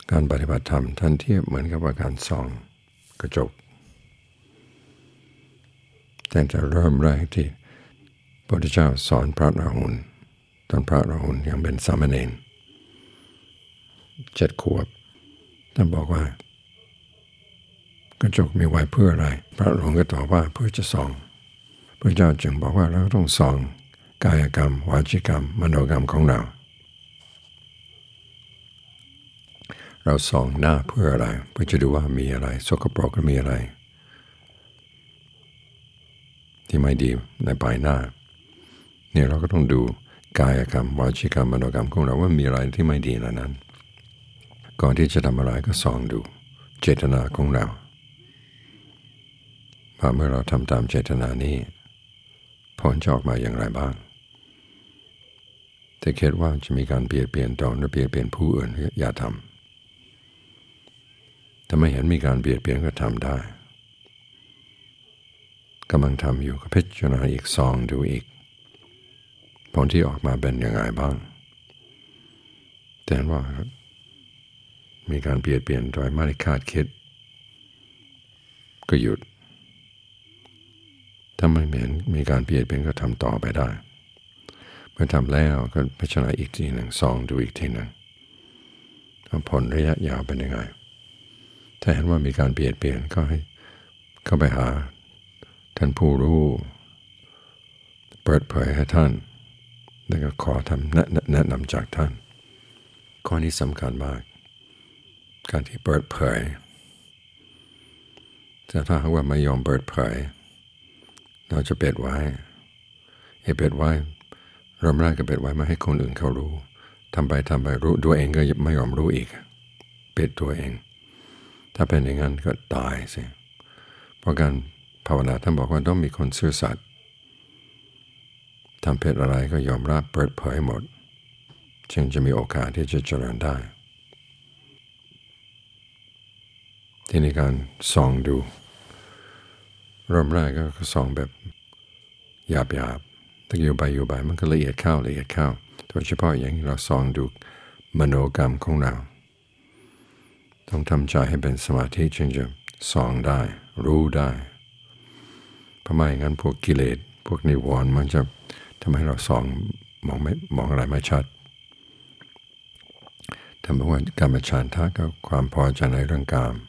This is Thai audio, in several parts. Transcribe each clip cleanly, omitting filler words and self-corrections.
การปฏิบัติธรรมท่านเทียบเหมือนกับว่าการส่องกระจกแต่จะเริ่มแรกที่พระพุทธเจ้าสอนพระราหุลตอนพระราหุลยังเป็นสามเณร7 ขวบท่านบอกว่ากระจกมีไว้เพื่ออะไรพระราหุลก็ตอบว่าเพื่อจะส่องพระเจ้าจึงบอกว่าเราต้องส่องกายกรรมวาจิกรรมมโนกรรมของเราส่องหน้าเพื่ออะไรเพื่อจะดูว่ามีอะไรสกปรกหรือมีอะไรที่ไม่ดีในใบหน้าเนี่ยเราก็ต้องดูกายกรรมวาจิกรรมมโนกรรมของเราว่ามีอะไรที่ไม่ดีในนั้นก่อนที่จะทำอะไรก็ส่องดูเจตนาของเราว่าเมื่อเราทำตามเจตนานี้ผลจะออกมาอย่างไรบ้างถ้าคิดว่าจะมีการเบียดเบียนตนหรือเบียดเบียนผู้อื่นอย่าทำถ้าไม่เห็นมีการเบียดเบียนก็ทำได้กำลังทำอยู่ก็พิจารณาอีกส่องดูอีกผลที่ออกมาเป็นยังไงบ้างแต่ว่ามีการเบียดเบียนโดยไม่ได้คาดคิดก็หยุดถ้าไม่เห็นมีการเบียดเบียนก็ทำต่อไปได้เมื่อทำแล้วก็พิจารณาอีกทีหนึ่งส่องดูอีกทีหนึ่งผลระยะยาวเป็นยังไงถ้าเห็นว่ามีการเบียดเบียนก็ให้เข้าไปหาท่านผู้รู้เปิดเผยให้ท่านแล้วก็ขอทำแนะนำจากท่านข้อนี้สำคัญมากการที่เปิดเผยแต่ถ้าหากว่าไม่ยอมเปิดเผยเราจะปิดไว้ปิดไว้เริ่มแรกก็ปิดไว้ไม่ให้คนอื่นเขารู้ทำไปรู้ตัวเองก็ไม่ยอมรู้อีกปิดตัวเองถ้าเป็นอย่างนั้นก็ตายสิเพราะการภาวนาท่านบอกว่าต้องมีคนซื่อสัตย์ทำผิดอะไรก็ยอมรับเปิดเผยหมดจึงจะมีโอกาสที่จะเจริญได้ที่ในการส่องดูเริ่มแรกก็ส่องแบบหยาบถ้าอยู่ไปมันก็ละเอียดเข้าโดยเฉพาะอย่างเราส่องดูมโนกรรมของเราต้องทำใจให้เป็นสมาธิจึงจะส่องได้รู้ได้เพราะไม่งั้นพวกกิเลสพวกนิวรณ์มันจะทำให้เราส่องมองอะไรไม่ชัดทำให้ว่ากามฉันทะกับความพอใจในเรื่องกาม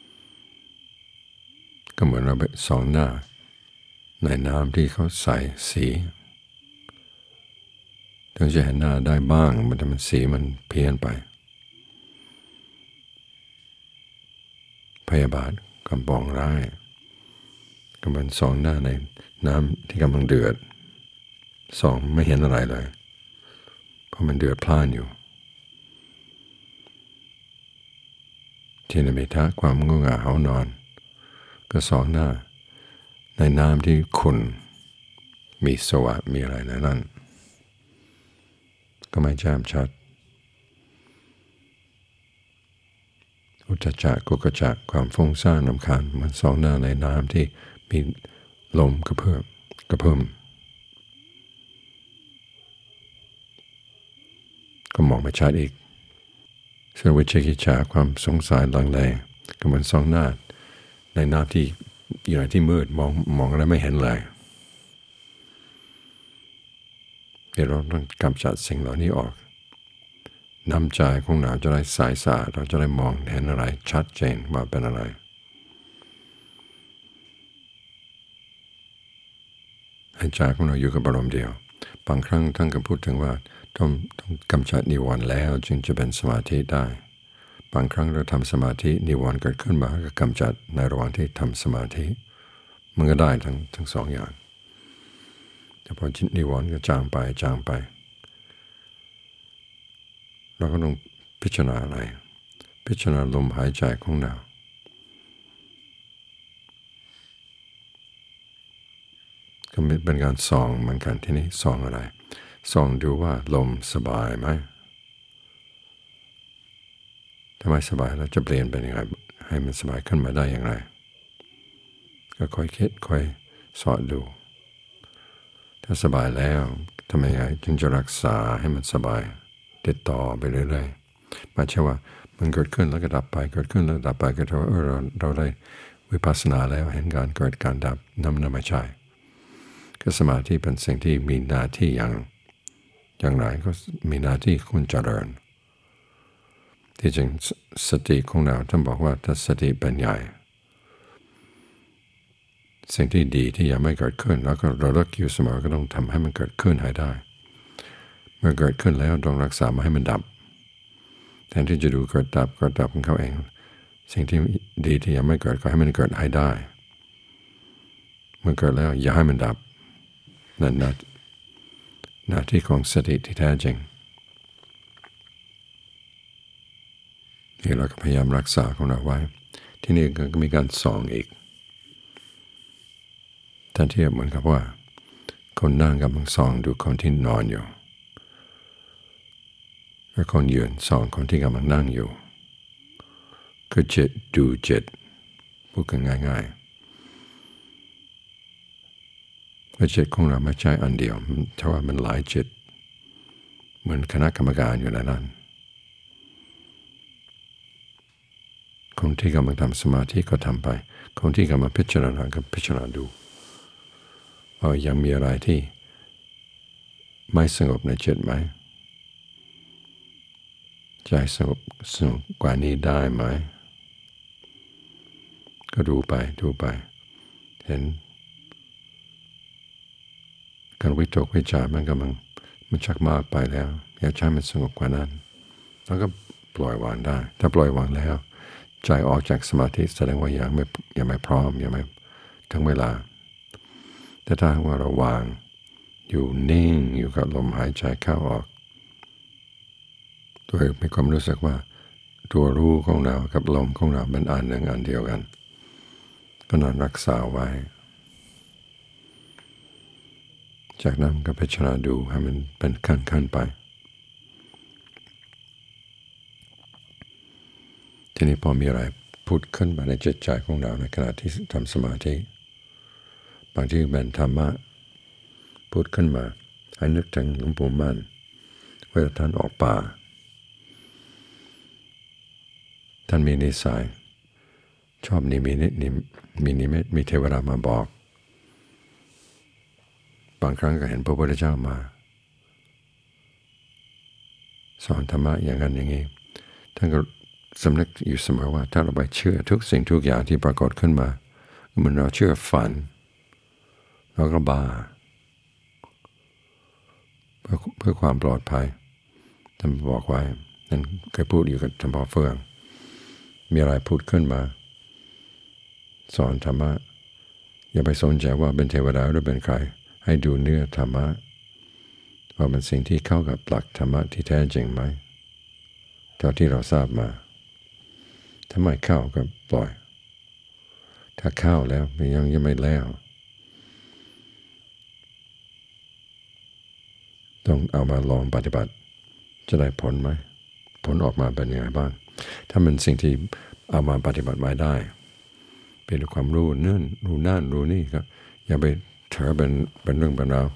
ก็เหมือนเราไปส่องหน้าในน้ำที่เขาใส่สีถึงจะเห็นหน้าได้บ้างมันสีมันเพี้ยนไปพยาบาทกำปองร้ายกำลังส่องหน้าในน้ำที่กำลังเดือดส่องไม่เห็นอะไรเลยเพราะมันเดือดพล่านอยู่ทิฏฐิมิทะความง่วงเหงาหานอนก็ส่องหน้าในน้ำที่ขุ่นมีสวะมีอะไรในนั้นก็ไม่แจ่มชัดอุจจจะกุกจะความฟุ้งซ่านรำคาญมันส่องหน้าในน้ำที่มีลมกระเพิ่มก็มองไม่ชัดอีกส่วนวิจิกิจฉาความสงสัยลังเลก็เหมือนส่องหน้าในน้ำที่อยู่ในที่มืดมองอะไรไม่เห็นเลยเดี๋ยวเราต้องกำจัดสิ่งเหล่านี้ออกน้ำใจของเราจะได้ใสสะอาดเราจะได้มองเห็นอะไรชัดเจนว่าเป็นอะไรให้ใจของเราอยู่กับอารมณ์เดียวบางครั้งท่านก็พูดถึงว่าต้องกำจัดนิวรณ์แล้วจึงจะเป็นสมาธิได้บางครั้งเราทำสมาธินิวรณ์เกิดขึ้นมาก็กำจัดในระหว่างที่ทำสมาธิมันก็ได้ทั้งสองอย่างแต่พอนิวรณ์ก็จางไปเราก็ต้องพิจารณาอะไรพิจารณาลมหายใจของเราก็เป็นการส่องเหมือนกันที่นี่ส่องอะไรส่องดูว่าลมสบายไหมถ้าไม่สบายแล้วจะเปลี่ยนเป็นยังไงให้มันสบายขึ้นมาได้อย่างไรก็ค่อยคิดค่อยสอดดูถ้าสบายแล้วทำยังไงจึงจะรักษาให้มันสบายติดต่อไปเรื่อยๆไม่ใช่ว่าเมื่มันเกิดขึ้นแล้วก็ดับไปเกิดขึ้นแล้วดับไปก็ถือว่าเราได้วิปัสสนาแล้วเห็นการเกิดการดับนั่นไม่ใช่ก็สมาธิเป็นสิ่งที่มีหน้าที่อย่างไรก็มีหน้าที่คุณเจริญที่จริงสติของเราท่านบอกว่าถ้าสติเป็นใหญ่สิ่งที่ดีที่ยังไม่เกิดขึ้นแล้วก็ระลึกอยู่เสมอก็ต้องทำให้มันเกิดขึ้นให้ได้เมื่อเกิดขึ้นแล้วต้องรักษาไม่ให้มันดับแทนที่จะดูเกิดดับของเขาเองสิ่งที่ดีที่ยังไม่เกิดก็ให้มันเกิดให้ได้เมื่อเกิดแล้วอย่าให้มันดับนั่นหน้าที่ของสติที่แท้จริงนี่เราก็พยายามรักษาของเราไว้ที่นี่ก็มีการส่องอีกท่านเทียบเหมือนกับว่าคนนั่งกำลังส่องดูคนที่นอนอยู่และคนยืนส่องคนที่กำลังนั่งอยู่คือจิตดูจิตพูดกันง่ายๆว่าจิตของเราไม่ใช่อันเดียวแต่ว่ามันหลายจิตเหมือนคณะกรรมการอยู่ในนั้นคนที่กำลังทำสมาธิก็ทำไปคนที่กำลังพิจารณาก็พิจารณาดูว่ายังมีอะไรที่ไม่สงบในจิตไหมใจสงบกว่านี้ได้ไหมก็ดูไปเห็นการวิตกวิจารมันกำลังมันชักมากไปแล้วอยากให้มันสงบกว่านั้นแล้วก็ปล่อยวางได้ถ้าปล่อยวางแล้วใจออกจากสมาธิแสดงว่ายังไม่พร้อมยังไม่ถึงเวลาแต่ถ้าว่าเราวางอยู่นิ่งอยู่กับลมหายใจเข้าออกโดยมีความรู้สึกว่าตัวรู้ของเรากับลมของเราเป็นอันหนึ่งอันเดียวกันก็นอนรักษาไว้จากนั้นก็พิจารณาดูให้มันเป็นขั้นไปทีนี้พอมีอะไรพูดขึ้นมาในจิตใจของเราในขณะที่ทำสมาธิบางทีเป็นธรรมะพูดขึ้นมาให้นึกถึงหลวงปู่มั่นเวลาท่านออกป่าท่านมีนิสัยชอบนิมิตมีเทวดามาบอกบางครั้งก็เห็นพระพุทธเจ้ามาสอนธรรมะอย่างนั้นอย่างนี้ท่านก็สำนึกอยู่เสมอว่าถ้าเราไปเชื่อทุกสิ่งทุกอย่างที่ปรากฏขึ้นมาเหมือนเราเชื่อฝันเราก็บ้าเพื่อความปลอดภัยท่านบอกไว้นั่นเคยพูดอยู่กับท่านพ่อเฟื่องมีอะไรพูดขึ้นมาสอนธรรมะอย่าไปสนใจว่าเป็นเทวดาหรือเป็นใครให้ดูเนื้อธรรมะว่าเป็นสิ่งที่เข้ากับหลักธรรมะที่แท้จริงไหมเท่าที่เราทราบมาถ้าไม่เข้าก็ปล่อยถ้าเข้าแล้วยังไม่แล้วต้องเอามาลองปฏิบัติจะได้ผลไหมผลออกมาเป็นยังไงบ้างถ้ามันสิ่งที่เอามาปฏิบัติไม่ได้เป็นความรู้นั่นรู้นี่ก็อย่าไปเถอเป็นเรื่องเป็นราว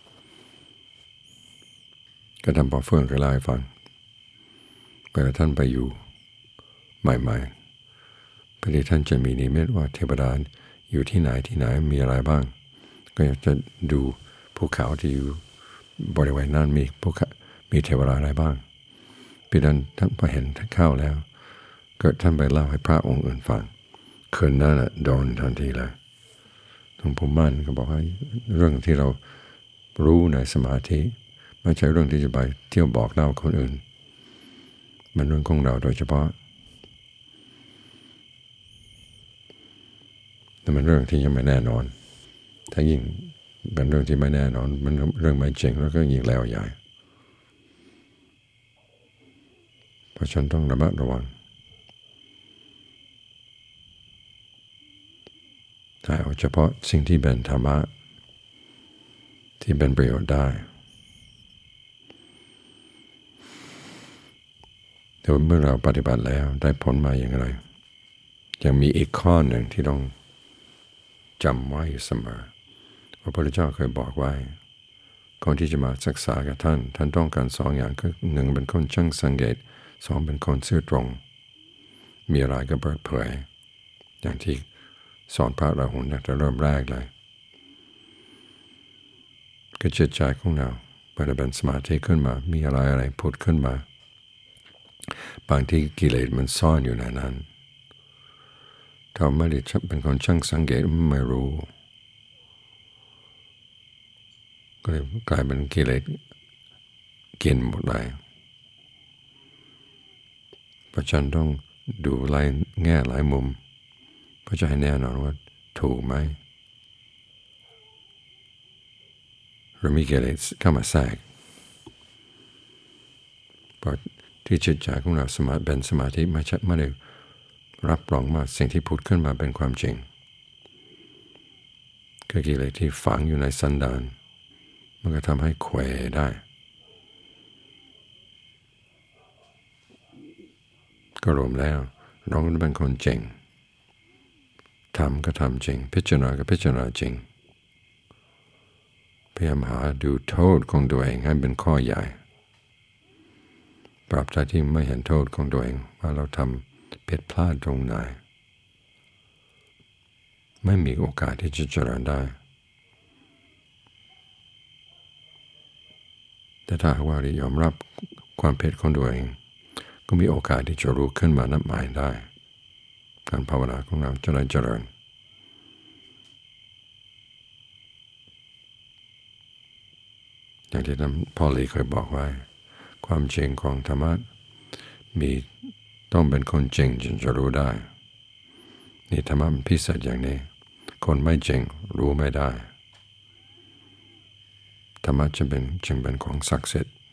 ก็ทำพอเฟื่องก็เล่าให้ฟังเวลาท่านไปอยู่ใหม่ๆพอดีท่านจะมีนิมิตว่าเทวดาอยู่ที่ไหนมีอะไรบ้างก็อยากจะดูภูเขาที่อยู่บริเวณนั้นมีเทวดาอะไรบ้างปีนั้นท่านพอเห็นเข้าแล้วเกิดท่านไปเล่าให้พระองค์อื่นฟังคืนนั้นโดนทันทีเลยหลวงปู่มั่นก็บอกว่าเรื่องที่เรารู้ในสมาธิไม่ใช่เรื่องที่จะไปเที่ยวบอกเล่าคนอื่นมันเรื่องของเราโดยเฉพาะแต่มันเรื่องที่ยังไม่แน่นอนถ้ายิ่งเป็นเรื่องที่ไม่แน่นอนมันเรื่องไม่จริงแล้วก็ยิ่งแล้วใหญ่เพราะฉะนั้นต้องระมัดระวังถ้าเอาเฉพาะสิ่งที่เป็นธรรมะที่เป็นประโยชน์ได้แต่เมื่อเราปฏิบัติแล้วได้ผลมาอย่างไรยังมีอีกข้อหนึ่งที่ต้องจำไว้เสมอพระพุทธเจ้าเคยบอกไว้คนที่จะมาศึกษากับท่านต้องการสองอย่างคือหนึ่งเป็นคนช่างสังเกตสองเป็นคนซื่อตรงมีอะไรก็เปิดเผยอย่างที่สอนพระราหุลตั้งแต่เริ่มแรกเลยก็จิตใจของเราพอเราเป็นสมาธิขึ้นมามีอะไรพูดขึ้นมาบางทีกิเลสมันซ่อนอยู่ในนั้นถ้าไม่ได้เป็นคนช่างสังเกตไม่รู้ก็เลยกลายเป็นกิเลสกินหมดเลยเพราะฉะนั้นต้องดูหลายแง่หลายมุมเพื่อจะให้แน่นอนว่าถูกไหมหรือมีกิเลสเข้ามาแทรกเพราะที่จิตใจของเราเป็นสมาธิไม่ได้รับรองว่าสิ่งที่พูดขึ้นมาเป็นความจริงคือกิเลสที่ฝังอยู่ในสันดานมันก็ทำให้เขวได้ก็รวมแล้วเราเป็นคนจริงทำก็ทำจริงพิจารณาก็พิจารณาจริงพยายามหาดูโทษของตัวเองให้เป็นข้อใหญ่ปรับใจที่ไม่เห็นโทษของตัวเองว่าเราทำผิดพลาดตรงไหนไม่มีโอกาสที่จะเจริญได้แต่ถ้าว่าเรายอมรับความผิดของตัวเองก็มีโอกาสที่จะรู้ขึ้นมานับหมายได้การภาวนาของเราจะได้เจริญอย่างที่ท่านพ่อหลีเคยบอกไว้ความจริงของธรรมะมีต้องเป็นคนจริงจึงจะรู้ได้นี่ธรรมะมันพิเศษอย่างนี้คนไม่จริงรู้ไม่ได้ธรรมะจึงเป็นของศักดิ์สิทธิ์